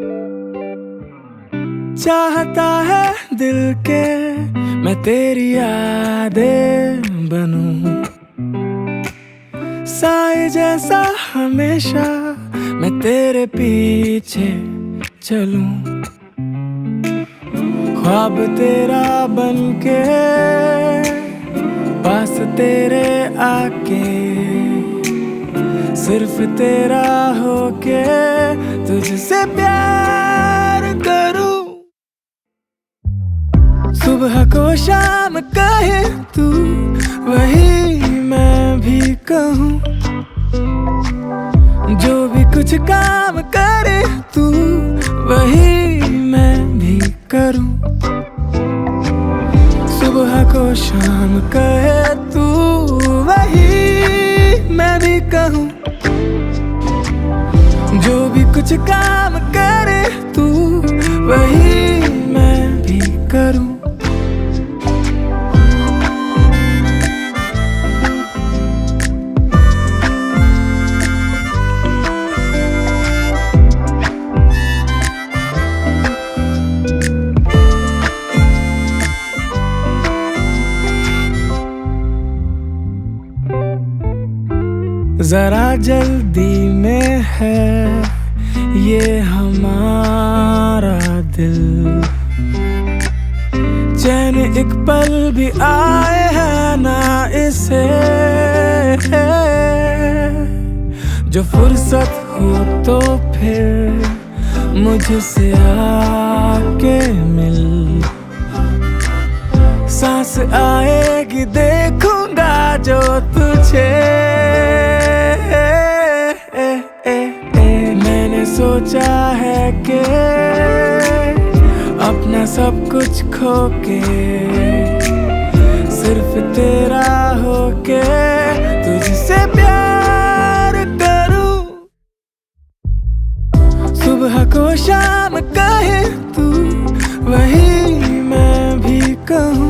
चाहता है दिल के मैं तेरी यादें बनूं, साए जैसा हमेशा मैं तेरे पीछे चलूं। ख्वाब तेरा बनके पास तेरे आके, सिर्फ तेरा होके तुझसे प्यार करूं। सुबह को शाम कहे तू, वही मैं भी कहूँ। जो भी कुछ काम करे तू, वही मैं भी करूँ। सुबह को शाम कहे तू, वही मैं भी कहूँ। जो भी कुछ काम करे तू, वही मैं भी करूँ। जरा जल्दी में है ये हमारा दिल, चैन एक पल भी आए है ना इसे। जो फुर्सत हो तो फिर मुझसे आके मिल, सांस आएगी देखूंगा जो तुझे। मैंने सोचा है कि अपना सब कुछ खो के, सिर्फ तेरा होके तुझसे प्यार करूं। सुबह को शाम कहे तू, वही मैं भी कहूँ।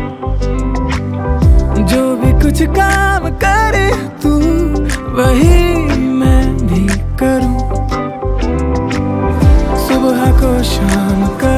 जो भी कुछ काम करे तू, वही मैं भी करूँ। सुबह को शाम